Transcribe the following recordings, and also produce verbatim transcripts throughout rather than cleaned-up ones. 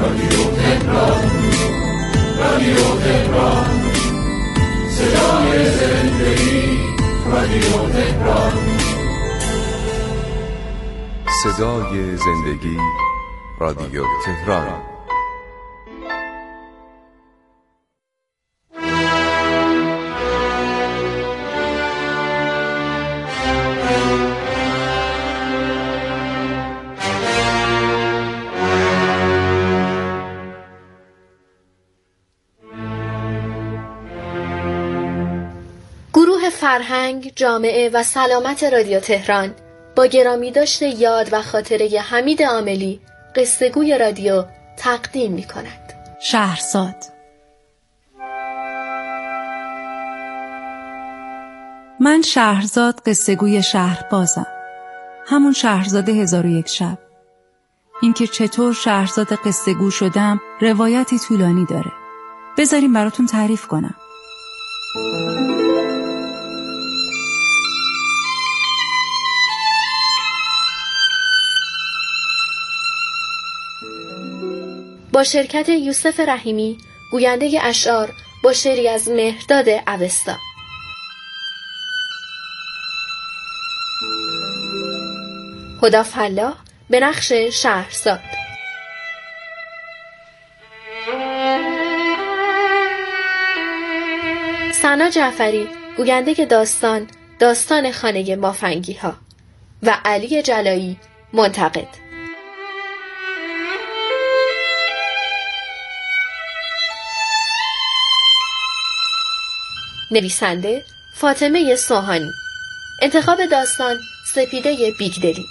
رادیو تهران، رادیو تهران، صدای زندگی. رادیو تهران، صدای زندگی. رادیو تهران. گروه فرهنگ، جامعه و سلامت رادیو تهران با گرامی داشته یاد و خاطره حمید عاملی قصه‌گوی رادیو تقدیم می کند. شهرزاد. من شهرزاد قصه‌گوی شهربازم، همون شهرزاد هزار و یک شب. اینکه چطور شهرزاد قصه‌گو شدم روایتی طولانی داره. بذاریم براتون تعریف کنم. با شرکت یوسف رحیمی، گوینده اشعار با شعری از مهرداد اوستا. هدی فلاح به نقش شهرزاد. سنا جعفری گوینده داستان داستان خانه مافنگی ها و علی جلایی منتقد. نویسنده فاطمه سوهانی. انتخاب داستان سپیده بیگدلی.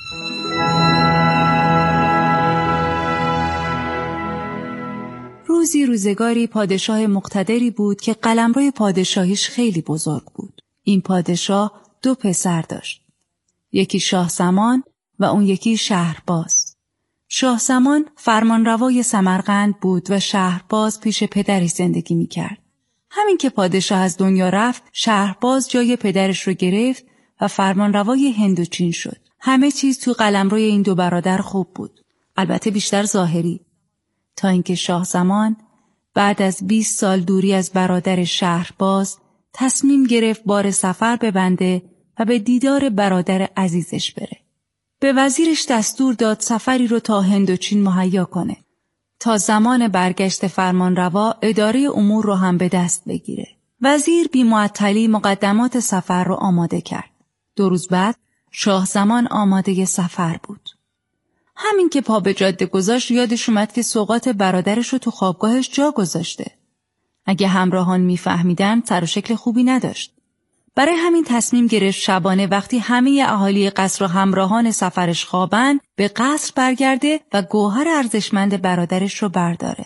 روزی روزگاری پادشاه مقتدری بود که قلمرو پادشاهیش خیلی بزرگ بود. این پادشاه دو پسر داشت. یکی شاه زمان و اون یکی شهرباز. شاه زمان فرمانروای سمرقند بود و شهرباز پیش پدرش زندگی می‌کرد. همین که پادشاه از دنیا رفت، شهرباز جای پدرش رو گرفت و فرمانروای هند و چین شد. همه چیز تو قلمروی این دو برادر خوب بود. البته بیشتر ظاهری. تا اینکه شاه زمان بعد از بیست سال دوری از برادر شهرباز تصمیم گرفت بار سفر ببنده و به دیدار برادر عزیزش بره. به وزیرش دستور داد سفری رو تا هند و چین مهیا کنه تا زمان برگشت فرمانروا اداره امور رو هم به دست بگیره. وزیر بی معطلی مقدمات سفر رو آماده کرد. دو روز بعد شاه زمان آماده سفر بود. همین که پا به جاده گذاشت یادش اومد که سوغات برادرش رو تو خوابگاهش جا گذاشته. اگه همراهان میفهمیدن سر و شکل خوبی نداشت. برای همین تصمیم گرفت شبانه وقتی همه اهالی قصر و همراهان سفرش خوابن به قصر برگرده و گوهر ارزشمند برادرش رو برداره.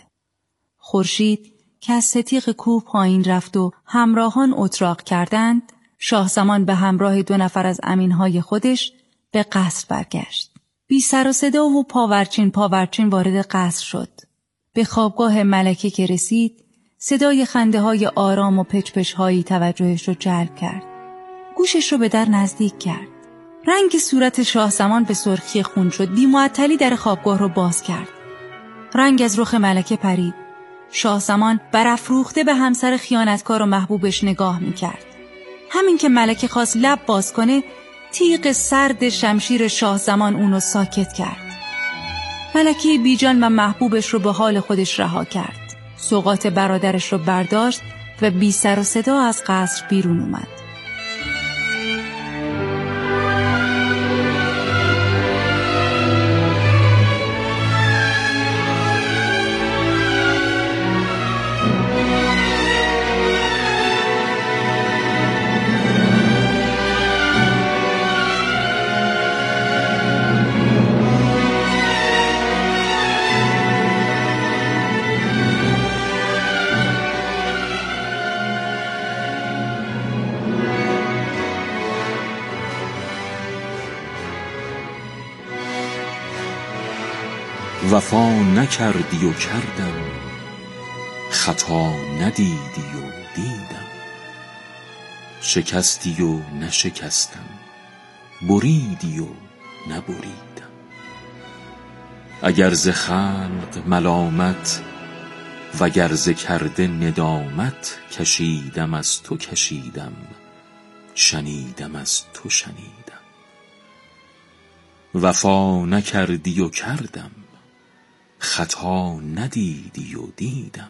خورشید که از ستیغ کوه پایین رفت و همراهان اتراق کردند، شاه زمان به همراه دو نفر از امینهای خودش به قصر برگشت. بی سر و صدا و پاورچین پاورچین وارد قصر شد. به خوابگاه ملکه که رسید، صدای خنده های آرام و پچپش هایی توجهش رو جلب کرد. گوشش رو به در نزدیک کرد. رنگ صورت شاه زمان به سرخی خون شد. بی معطلی در خوابگاه رو باز کرد. رنگ از رخ ملکه پرید. شاه زمان برافروخته به همسر خیانتکار و محبوبش نگاه میکرد. همین که ملکه خواست لب باز کنه، تیغ سرد شمشیر شاه زمان اونو ساکت کرد. ملکه بیجان و محبوبش رو به حال خودش رها کرد. سوغات برادرش رو برداشت و بی سر و صدا از قصر بیرون اومد. وفا نکردی و کردم، خطا ندیدی و دیدم، شکستی و نشکستم، بریدی و نبریدم. اگر ز خلق ملامت وگر ز کرده ندامت کشیدم از تو کشیدم شنیدم از تو شنیدم وفا نکردی و کردم خطا ندیدی و دیدم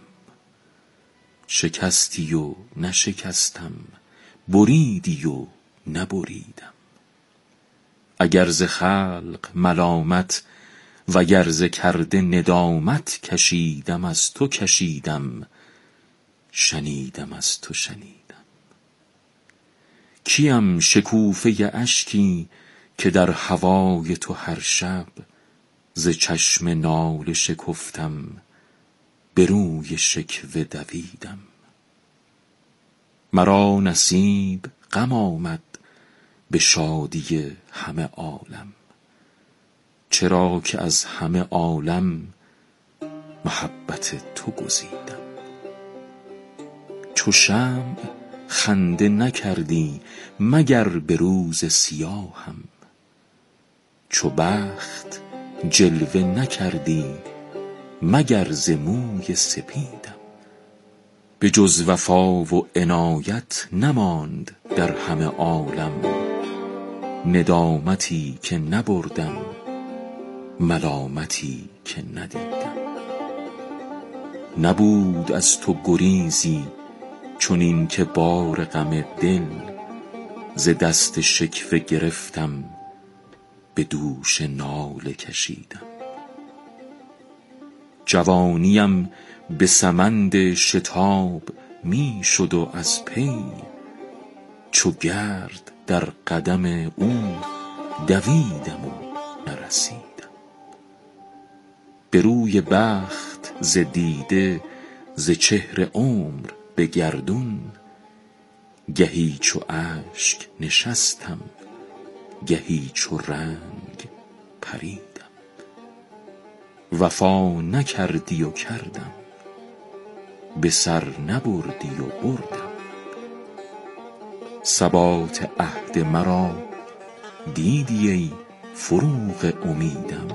شکستی و نشکستم بریدی و نبریدم اگر ز خلق ملامت وگر ز کرده ندامت کشیدم از تو کشیدم شنیدم از تو شنیدم کیم شکوفه اشکی که در هوای تو هر شب ز چشم ناله شکفتم به روی شکوه دویدم مرا نصیب غم آمد به شادی همه عالم چرا که از همه عالم محبت تو گزیدم چو شمع خنده نکردی مگر به روز سیاهم چو بخت جلوه نکردی مگر ز موی سپیدم به جز وفا و عنایت نماند در همه عالم ندامتی که نبردم ملامتی که ندیدم نبود از تو گریزی چنین که بار غم دل ز دست شکوه گرفتم به دوش ناله کشیدم جوانیم به سمند شتاب می شد و از پی چو گرد در قدم او دویدم و نرسیدم به روی بخت ز دیده ز چهر عمر به گردون گهی چو اشک نشستم گهی چو رنگ پریدم وفا نکردی و کردم به سر نبردی و بردم ثبات عهد مرا دیدی ای فروغ امیدم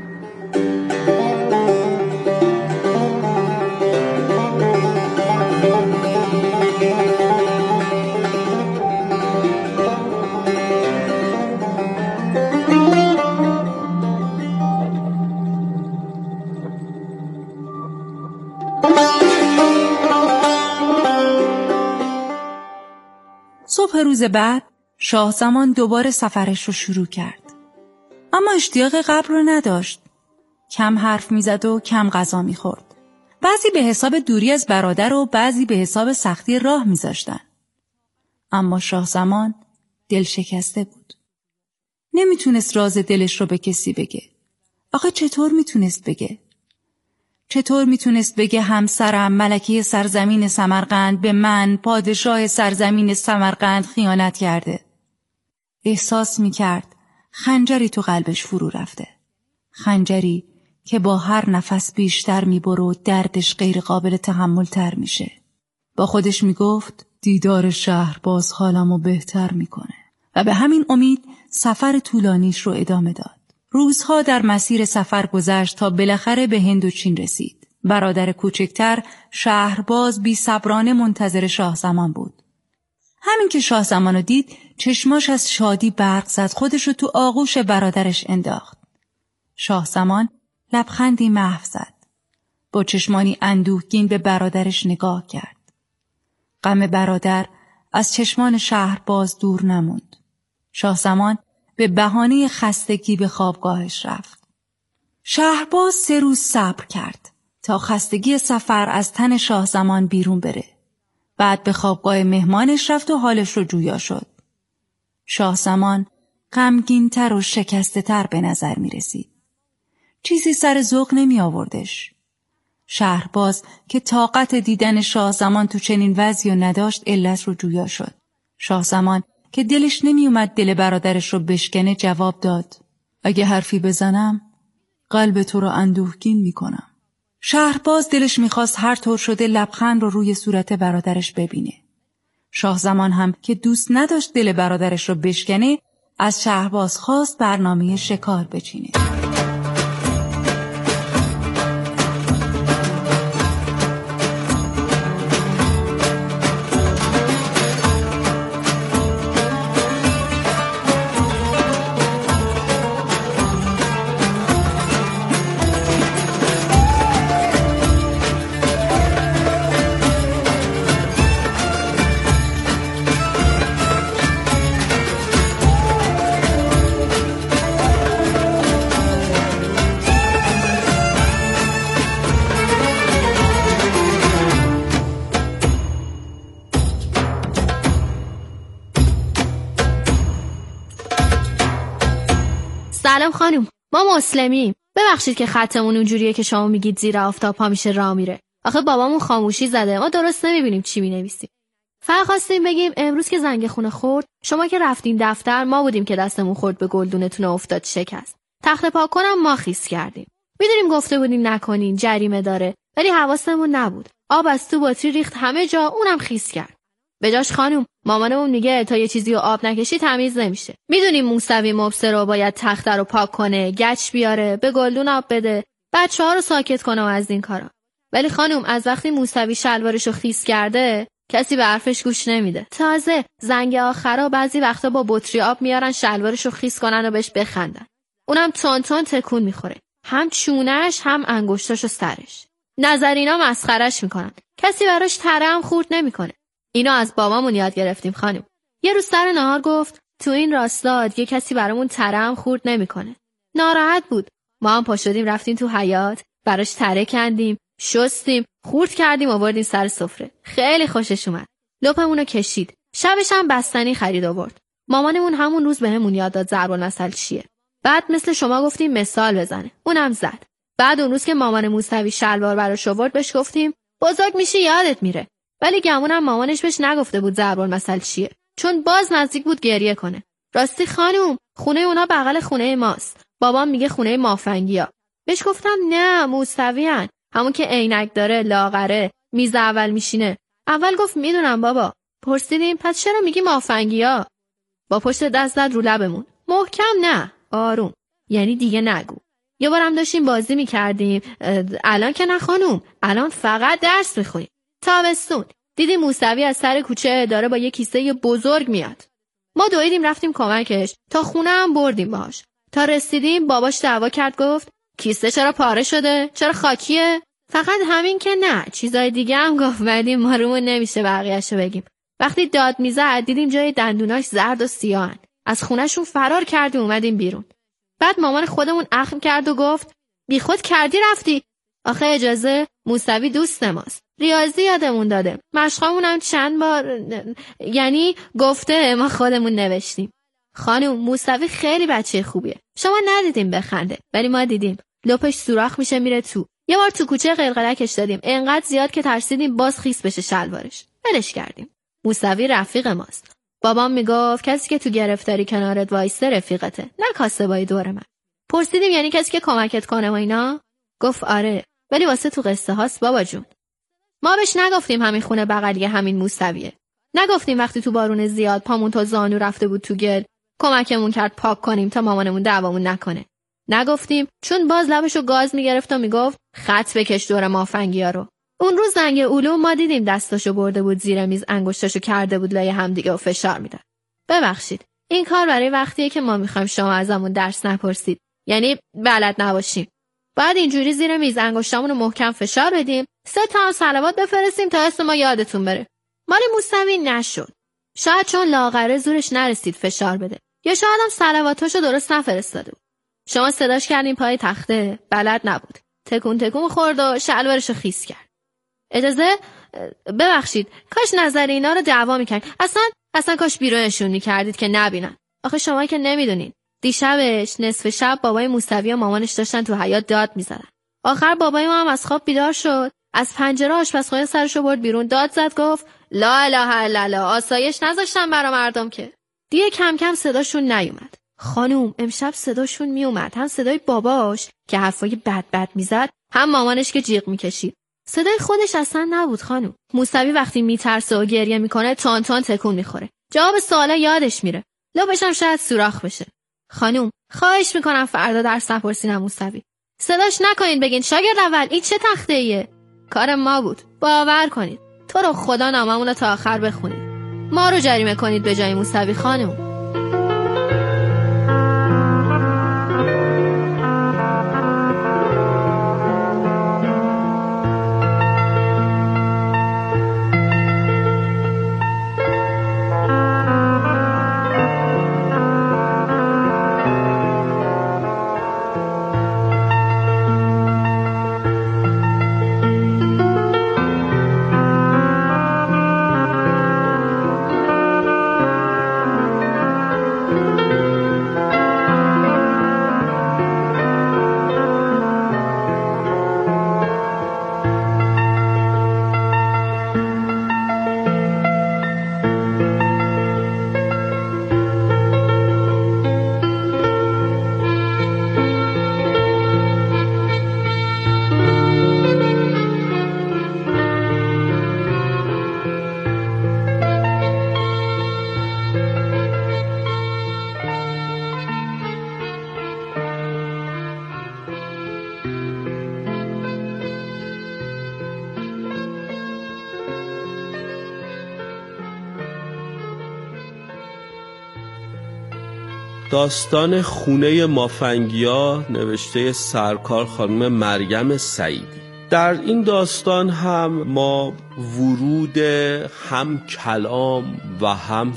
صبح روز بعد شاه زمان دوباره سفرش رو شروع کرد. اما اشتیاق قبل رو نداشت. کم حرف میزد و کم غذا میخورد. بعضی به حساب دوری از برادر و بعضی به حساب سختی راه میذاشتن. اما شاه زمان دل شکسته بود. نمیتونست راز دلش رو به کسی بگه. آخه چطور میتونست بگه؟ چطور میتونست بگه همسرم ملکه سرزمین سمرقند به من پادشاه سرزمین سمرقند خیانت کرده؟ احساس میکرد خنجری تو قلبش فرو رفته. خنجری که با هر نفس بیشتر میبره و دردش غیر قابل تحمل تر میشه. با خودش میگفت دیدار شهر باز حالمو بهتر میکنه و به همین امید سفر طولانیش رو ادامه داد. روزها در مسیر سفر گذشت تا بالاخره به هند و چین رسید. برادر کوچکتر شهرباز بی صبرانه منتظر شاه زمان بود. همین که شاه زمان رو دید چشماش از شادی برق زد، خودش رو تو آغوش برادرش انداخت. شاه زمان لبخندی محو زد. با چشمانی اندوهگین به برادرش نگاه کرد. غم برادر از چشمان شهرباز دور نموند. شاه زمان به بهانه خستگی به خوابگاهش رفت. شهرباز سه روز صبر کرد تا خستگی سفر از تن شاه زمان بیرون بره. بعد به خوابگاه مهمانش رفت و حالش رو جویا شد. شاه زمان غمگین‌تر و شکسته‌تر به نظر می رسید. چیزی سر ذوق نمی آوردش. شهرباز که طاقت دیدن شاه زمان تو چنین وضعی نداشت علت رو جویا شد. شاه زمان که دلش نمی اومد دل برادرش رو بشکنه جواب داد اگه حرفی بزنم قلب تو رو اندوهگین می کنم. شهرباز دلش میخواست هر طور شده لبخند رو روی صورت برادرش ببینه. شاه زمان هم که دوست نداشت دل برادرش رو بشکنه از شهرباز خواست برنامه شکار بچینه. گفتم خانم ما مسلمیم، ببخشید که خطمون اونجوریه که شما میگید زیر آفتاب پا میشه راه میره. آخه بابامون خاموشی زده، ما درست نمیبینیم چی مینویسیم. فقط خواستیم بگیم امروز که زنگ خونه خورد، شما که رفتین دفتر، ما بودیم که دستمون خورد به گلدونتون افتاد شکست. تخته پاک کنم ما خیس کردیم. میدونیم گفته بودیم نکنین، جریمه داره، ولی حواسمون نبود. آب از تو بطری ریخت همه جا، اونم خیس کرد. بجاش خانم مامانمون میگه تا یه چیزی رو آب نکشی تمیز نمیشه. میدونیم موسوی مبصر رو باید تخته رو پاک کنه، گچ بیاره، به گلدون آب بده، بچه‌ها رو ساکت کنه و از این کارا. ولی خانم از وقتی موسوی شلوارشو خیس کرده کسی به حرفش گوش نمیده. تازه زنگ آخرا بعضی وقتا با بطری آب میارن شلوارشو خیس کنن و بهش بخندن. اونم تون تون تکون میخوره، هم چونش هم انگشتاش و سرش. نظرینا مسخرش میکنن، کسی براش تره هم خورد نمیکنه. اینو از بابامون یاد گرفتیم خانم. یه روز سر نهار گفت تو این راستا یه کسی برامون تره هم خورد نمیکنه. ناراحت بود. ما هم پا شدیم رفتیم تو حیاط، براش تره کندیم، شستیم، خورد کردیم، آوردیم سر سفره. خیلی خوشش اومد. لپمونو کشید. شبش هم بستنی خرید آورد. مامانمون همون روز بهمون یاد داد ضرب المثل چیه. بعد مثل شما گفتیم مثال بزنه. اونم زد. بعد اون روز که مامان موسوی شلوار براش آورد بهش گفتیم بزرگ میشی یادت میره. ولی گمونم مامانش بهش نگفته بود ضرب المثل چیه، چون باز نزدیک بود گریه کنه. راستی خانم خونه اونا بغل خونه ماست. بابام میگه خونه مافنگیا. بهش گفتم نه موسویان، همون که عینک داره، لاغره، میز اول میشینه. اول گفت میدونم بابا. پرسیدیم پس چرا میگی مافنگیا؟ با پشت دست زد رو لبمون. محکم نه، آروم، یعنی دیگه نگو. یه بارم داشتیم بازی میکردیم، الان که نه خانم، الان فقط درس میخونیم. تابستون دیدیم موسوی از سر کوچه داره با یه کیسه بزرگ میاد. ما دویدیم رفتیم کمکش، تا خونه هم بردیم باهاش. تا رسیدیم باباش دعوا کرد، گفت کیسه چرا پاره شده؟ چرا خاکیه؟ فقط همین که نه، چیزای دیگه هم گفت، ولی ما رومون نمیشه بقیه‌شو بگیم. وقتی داد میزد دیدیم جای دندوناش زرد و سیاهن. از خونهشون فرار کردیم اومدیم بیرون. بعد مامان خودمون اخم کرد و گفت بیخود کردی رفتی. آخه اجازه، موسوی دوست ماست. ریاضی یادمون داده. مشقامون هم چند بار، یعنی گفته، ما خودمون نوشتیم. خانم موسوی خیلی بچه خوبیه. شما ندیدیم بخنده، ولی ما دیدیم. لپش سوراخ میشه میره تو. یه بار تو کوچه قلقلکش دادیم، انقدر زیاد که ترسیدیم باز خیس بشه شلوارش. ولش کردیم. موسوی رفیق ماست. بابام میگفت کسی که تو گرفتاری کنارت وایسته رفیقته، نه کاسبای دور من. پرسیدیم یعنی کسی که کمکت کنه و اینا؟ گفت آره، ولی واسه تو قصه هاست بابا جون. ما بهش نگفتیم همین خونه بغلی همین موسویه. نگفتیم وقتی تو بارون زیاد پامون تا زانو رفته بود تو گل کمکمون کرد پاک کنیم تا مامانمون دعوامون نکنه. نگفتیم چون باز لبشو گاز میگرفت و میگفت خط بکش دور مافنگیا رو. اون روز زنگ علوم ما دیدیم دستاشو برده بود زیر میز، انگشتاشو کرده بود لای همدیگه و فشار میداد. ببخشید، این کار برای وقتیه که ما میخوایم شما ازمون درس نپرسید، یعنی بلد نباشیم. بعد اینجوری زیر میز انگشتامون رو محکم فشار بدیم، سه تا صلوات بفرستیم تا اسم ما یادتون بره. مال موسوی نشد. شاید چون لاغره زورش نرسید فشار بده، یا شاید هم صلواتاشو درست نفرستاده بود. شما صداش کردین پای تخته، بلد نبود. تکون تکون خورد و شلوارشو خیس کرد. اجازه ببخشید، کاش نظر اینا رو دعوا میکرد. اصلا اصلا کاش بیرونشون میکردید که نبینن. آخه شما که نمیدونین. دیشبش نصف شب بابای موسوی و مامانش داشتن تو حیاط داد میزدن. آخر بابای ما هم از خواب بیدار شد، از پنجره آشپزخونه سرشو برد بیرون، داد زد، گفت لا اله الا الله، آسایش نذاشتن برا مردم که. دیگه کم کم صداشون نیومد. خانوم امشب صداشون میومد، هم صدای باباش که حرفای بد بد میزد، هم مامانش که جیغ میکشید. صدای خودش اصلا نبود خانوم. موسوی وقتی میترسه و گریه میکنه تون تون تکون میخوره. جواب سوالا یادش میره. لبش هم شاید سوراخ بشه. خانوم خواهش میکنم فردا درس نپرسین موسوی. صداش نکنین بگین شاگرد اول این چه تخته ایه؟ کار ما بود. باور کنید. تو رو خدا ناممون رو تا آخر بخونید. ما رو جریمه کنید به جای موسوی خانوم. داستان خونه مافنگیا نوشته سرکار خانم مریم سعیدی. در این داستان هم ما ورود هم کلام و هم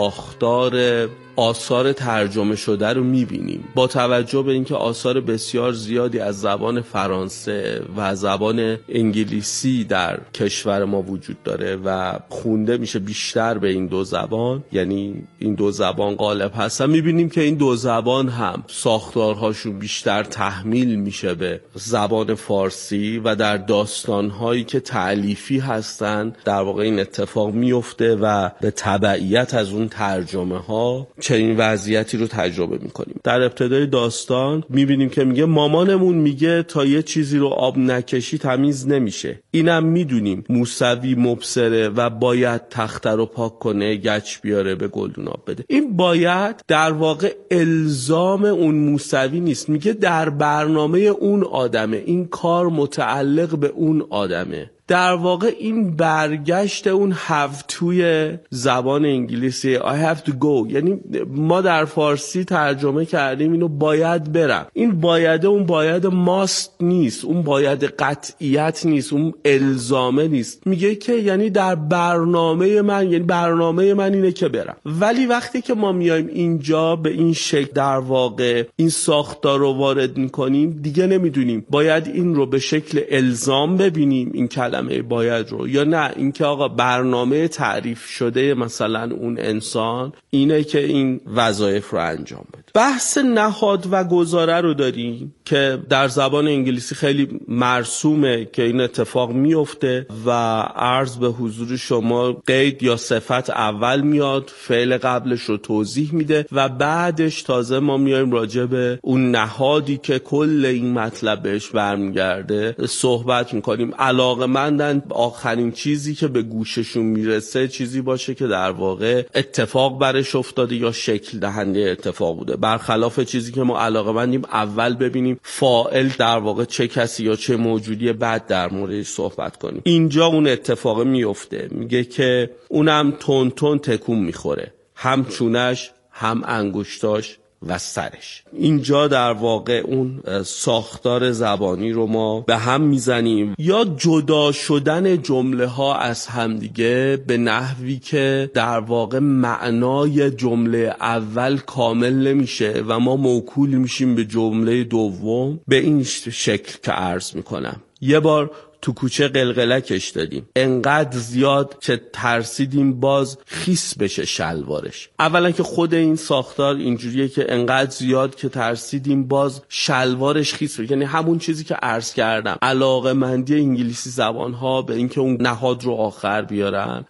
ساختار آثار ترجمه شده رو میبینیم. با توجه به اینکه آثار بسیار زیادی از زبان فرانسه و زبان انگلیسی در کشور ما وجود داره و خونده میشه بیشتر به این دو زبان، یعنی این دو زبان غالب هستن، میبینیم که این دو زبان هم ساختارهاشون بیشتر تحمیل میشه به زبان فارسی و در داستانهایی که تألیفی هستن در واقع این اتفاق میفته و به تبعیت از اون ترجمه ها چنین وضعیتی رو تجربه میکنیم. در ابتدای داستان میبینیم که میگه مامانمون میگه تا یه چیزی رو آب نکشی تمیز نمیشه. اینم میدونیم موسوی مبصره و باید تخته رو پاک کنه، گچ بیاره به گلدون آب بده. این باید در واقع الزام اون موسوی نیست، میگه در برنامه اون آدمه، این کار متعلق به اون آدمه. در واقع این برگشت اون have توی زبان انگلیسی I have to go، یعنی ما در فارسی ترجمه کردیم اینو باید برم. این باید اون باید ماست نیست، اون باید قطعیت نیست، اون الزامه نیست. میگه که یعنی در برنامه من، یعنی برنامه من اینه که برم. ولی وقتی که ما میایم اینجا به این شکل در واقع این ساختار رو وارد میکنیم، دیگه نمیدونیم باید این رو به شکل الزام ببینیم این کلمه باید رو، یا نه اینکه آقا برنامه تعریف شده مثلا اون انسان اینه که این وظایف رو انجام بده. بحث نهاد و گزاره رو داریم که در زبان انگلیسی خیلی مرسومه که این اتفاق میفته و عرض به حضور شما قید یا صفت اول میاد، فعل قبلش رو توضیح میده و بعدش تازه ما میایم راجع به اون نهادی که کل این مطلب بهش برمیگرده صحبت میکنیم. علاقه‌مندن آخرین چیزی که به گوششون میرسه چیزی باشه که در واقع اتفاق برش افتاده یا شکل دهنده اتفاق بوده، برخلاف چیزی که ما علاقه‌مندیم اول ببینیم فاعل در واقع چه کسی یا چه موجودی بعد در موردش صحبت کنیم. اینجا اون اتفاق میفته، میگه که اونم تون تون تکون میخوره، هم چونش هم انگشتاش و سرش. اینجا در واقع اون ساختار زبانی رو ما به هم میزنیم، یا جدا شدن جمله ها از همدیگه به نحوی که در واقع معنای جمله اول کامل نمیشه و ما موکول میشیم به جمله دوم. به این شکل که عرض میکنم، یه بار تو کوچه قلقلکش دادیم، انقدر زیاد که ترسیدیم باز خیس بشه شلوارش. اولا که خود این ساختار اینجوریه که انقدر زیاد که ترسیدیم باز شلوارش خیس بشه، یعنی همون چیزی که عرض کردم، علاقه‌مندی انگلیسی زبان‌ها به اینکه اون نهاد رو آخر بیارن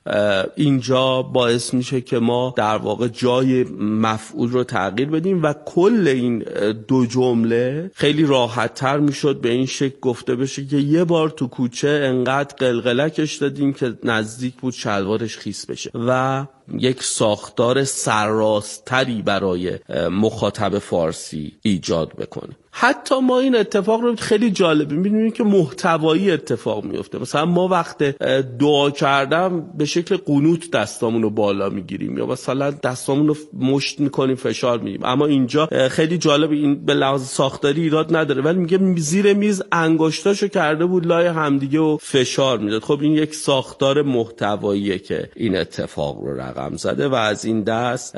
اینجا باعث میشه که ما در واقع جای مفعول رو تغییر بدیم و کل این دو جمله خیلی راحت‌تر میشد به این شکل گفته بشه که یه بار تو کوچه انقدر قلقلکش دادیم که نزدیک بود شلوارش خیس بشه و یک ساختار سرراستری برای مخاطب فارسی ایجاد بکنه. حتی ما این اتفاق رو خیلی جالب می‌بینیم که محتوایی اتفاق میفته. مثلا ما وقت دعا کردم به شکل قنوت دستامون رو بالا میگیریم یا مثلا دستامون رو مشت میکنیم فشار میدیم، اما اینجا خیلی جالب، این به لحاظ ساختاری ایراد نداره، ولی میگه زیر میز انگشتاشو کرده بود لای همدیگه و فشار میداد. خب این یک ساختار محتواییه که این اتفاق رو رقم زده و از این دست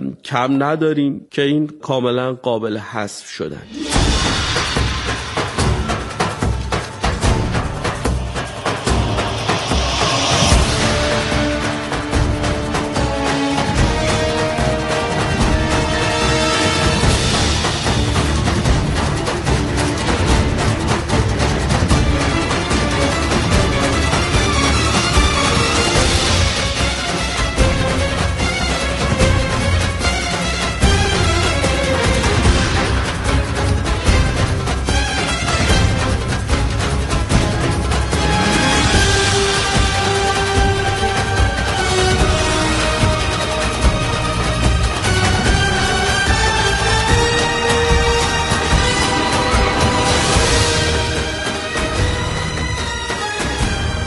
کم نداریم که این کاملا قابل حذف شدن.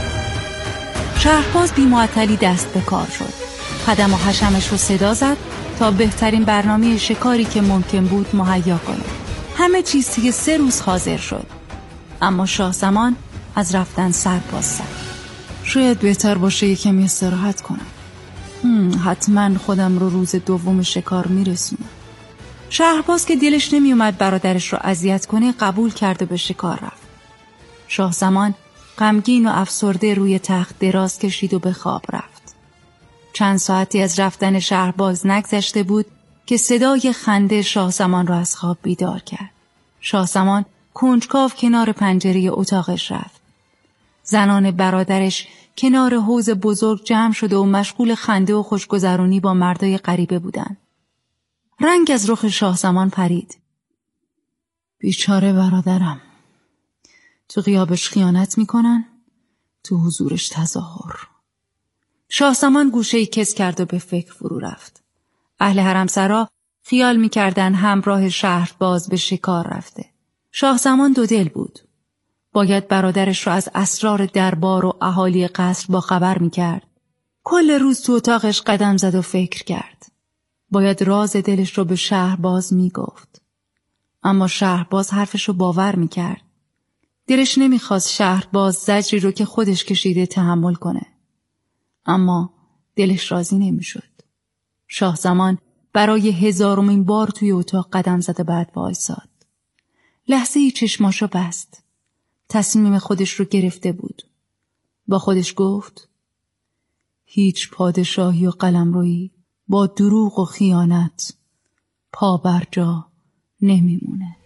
شهرباز بی معطلی دست به کار شد. قدم و حشمش رو صدا زد تا بهترین برنامه شکاری که ممکن بود مهیا کنه. همه چیز دیگه سه روز حاضر شد. اما شاه زمان از رفتن سر باز زد. شاید بهتر باشه یکمی استراحت کنم. حتما خودم رو روز دوم شکار میرسونم. شهرباز که دلش نمی اومد برادرش رو اذیت کنه قبول کرد و به شکار رفت. شاه زمان غمگین و افسرده روی تخت دراز کشید و به خواب رفت. چند ساعتی از رفتن شهرباز نگذشته بود که صدای خنده شاه زمان را از خواب بیدار کرد. شاه زمان کنجکاو کنار پنجره اتاقش رفت. زنان برادرش کنار حوض بزرگ جمع شده و مشغول خنده و خوشگذرونی با مردای غریبه بودند. رنگ از رخ شاه زمان پرید. بیچاره برادرم. تو غیابش خیانت میکنن، تو حضورش تظاهر. شاه زمان گوشه‌ای کز کرد و به فکر فرو رفت. اهل حرمسرا خیال میکردن همراه شهرباز به شکار رفته. شاه زمان دو دل بود. باید برادرش را از اسرار دربار و اهالی قصر با خبر میکرد. کل روز تو اتاقش قدم زد و فکر کرد. باید راز دلش رو به شهرباز میگفت. اما شهرباز حرفش رو باور میکرد. دلش نمیخواست شهرباز زجری رو که خودش کشیده تحمل کنه. اما دلش راضی نمیشد. شاه زمان برای هزارمین بار توی اتاق قدم زد و بعد وایساد. لحظه ای چشماشو بست. تصمیم خودش رو گرفته بود. با خودش گفت هیچ پادشاهی و قلمرویی با دروغ و خیانت پا بر جا نمیمونه.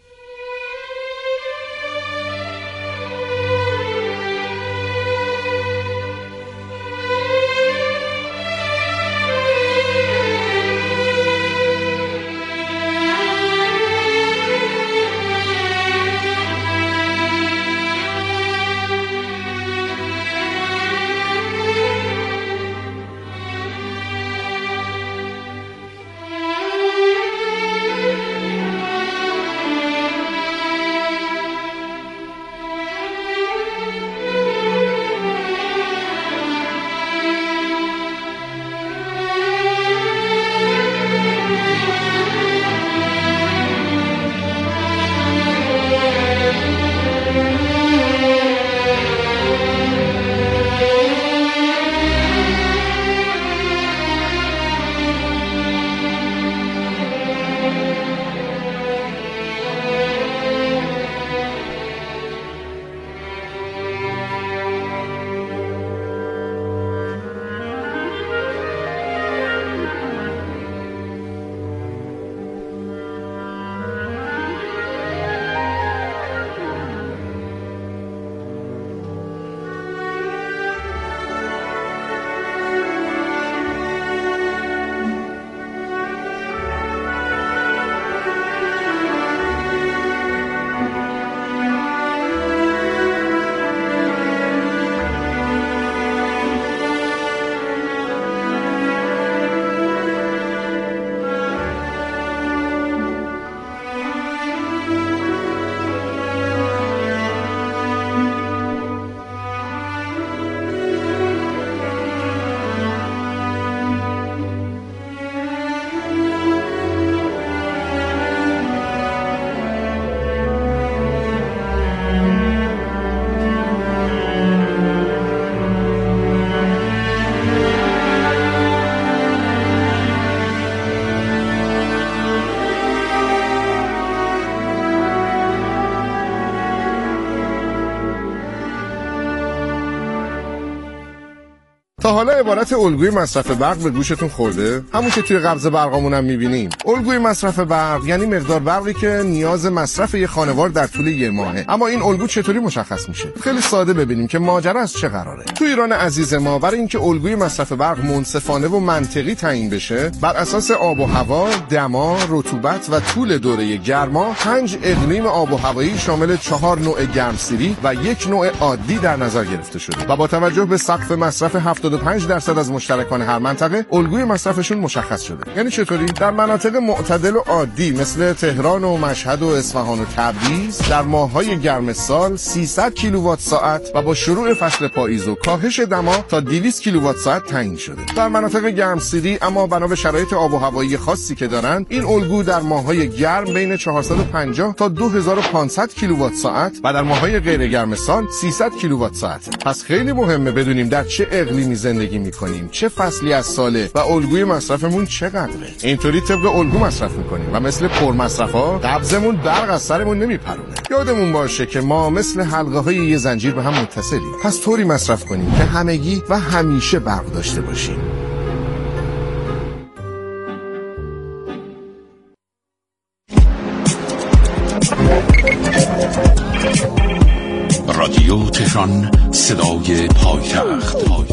تا حالا عبارت الگوی مصرف برق به گوشتون خورده؟ همون که توی قبض برقامون هم می‌بینیم. الگوی مصرف برق یعنی مقدار برقی که نیاز مصرف یه خانوار در طول یه ماهه. اما این الگو چطوری مشخص میشه؟ خیلی ساده ببینیم که ماجرا از چه قراره. تو ایران عزیز ما برای اینکه الگوی مصرف برق منصفانه و منطقی تعیین بشه، بر اساس آب و هوا، دما، رطوبت و طول دوره گرما، پنج اقلیم آب و هوایی شامل چهار نوع گرمسیری و یک نوع عادی در نظر گرفته شده و با توجه به سقف مصرف هفتاد هفتاد و پنج درصد از مشترکان هر منطقه الگوی مصرفشون مشخص شده. یعنی چطوری؟ در مناطق معتدل و عادی مثل تهران و مشهد و اصفهان و تبریز در ماه‌های گرم سال سیصد کیلووات ساعت و با شروع فصل پاییز و کاهش دما تا دویست کیلووات ساعت تعیین شده. در مناطق گرمسیری اما بنا به شرایط آب و هوایی خاصی که دارن، این الگو در ماه‌های گرم بین چهارصد و پنجاه تا دو هزار و پانصد کیلووات ساعت و در ماه‌های غیر گرم سال سیصد کیلووات ساعت. پس خیلی مهمه بدونیم در چه اقلیمی زندگی می‌کنیم، چه فصلی از ساله و الگوی مصرفمون چقدره. اینطوری طبق الگو مصرف می‌کنیم و مثل پرمصرفا قبضمون برق از سرمون نمیپرونه. یادمون باشه که ما مثل حلقه‌های یه زنجیر به هم متصلیم. پس طوری مصرف کنیم که همگی و همیشه برق داشته باشیم. رادیو تهران، صدای پایتخت.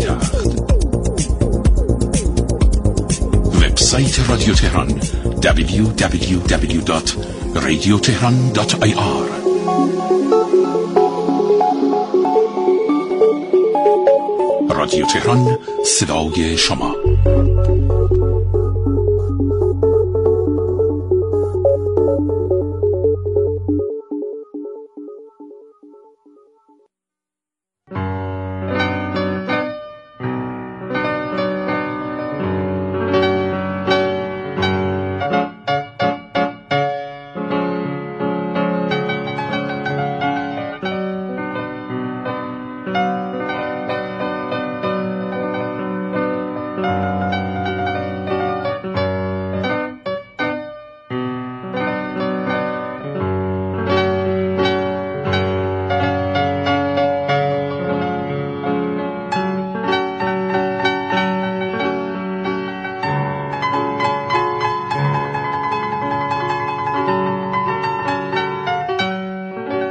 وبسایت رادیو تهران دبلیو دبلیو دبلیو دات رادیو تهران دات آی آر. رادیو تهران، صدای شما.